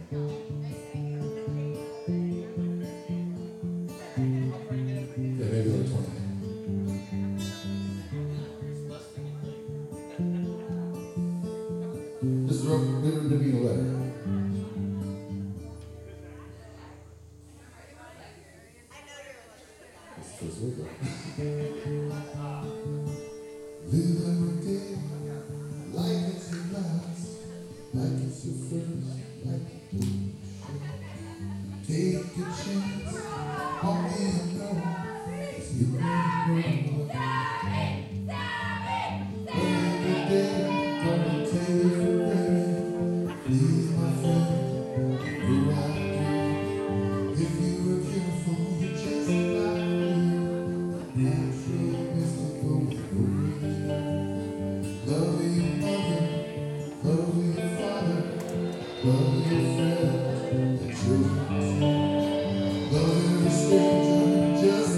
Yeah, maybe like 20. Just throw there being a letter. That's what live every day like it's your last, like it's your first, like you do. Take a chance on being known, 'cause you never know. Every day, gonna take it for granted. Please, my friend, do I do? If you were careful, you just might be natural, mystical, love your mother, love your father, love your friends, your children too. Love every stranger, just